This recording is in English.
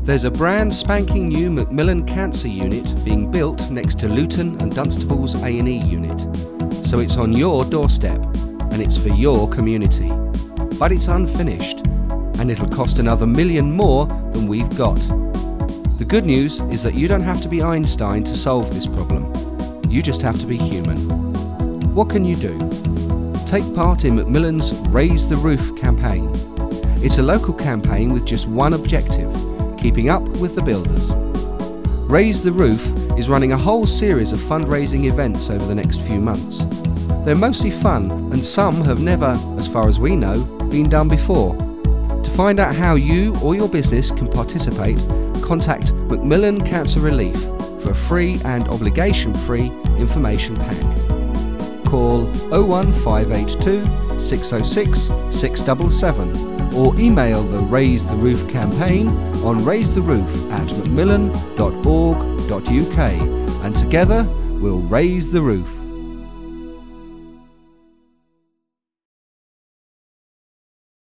There's a brand spanking new Macmillan Cancer Unit being built next to Luton and Dunstable's A&E unit. So it's on your doorstep and it's for your community. But it's unfinished and it'll cost another $1 million more than we've got. The good news is that you don't have to be Einstein to solve this problem. You just have to be human. What can you do? Take part in Macmillan's Raise the Roof campaign. It's a local campaign with just one objective: keeping up with the builders. Raise the Roof is running a whole series of fundraising events over the next few months. They're mostly fun and some have never, as far as we know, been done before. To find out how you or your business can participate, contact Macmillan Cancer Relief for a free and obligation-free information pack. Call 01582 606 677 or email the Raise the Roof campaign on raisetheroof@macmillan.org.uk, and together we'll raise the roof.